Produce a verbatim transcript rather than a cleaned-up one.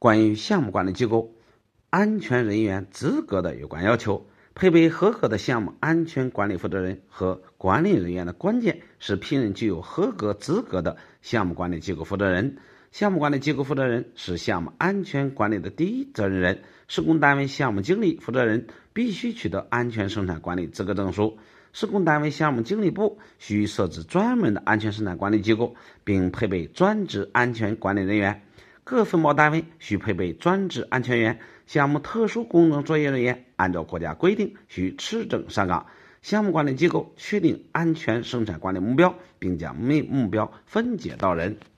关于项目管理机构安全人员资格的有关要求，配备合格的项目安全管理负责人和管理人员的关键是聘任具有合格资格的项目管理机构负责人。项目管理机构负责人是项目安全管理的第一责任人，施工单位项目经理负责人必须取得安全生产管理资格证书。施工单位项目经理部需设置专门的安全生产管理机构，并配备专职安全管理人员。各分包单位需配备专职安全员，项目特殊工程作业人员按照国家规定需持证上岗。项目管理机构确定安全生产管理目标，并将目标分解到人。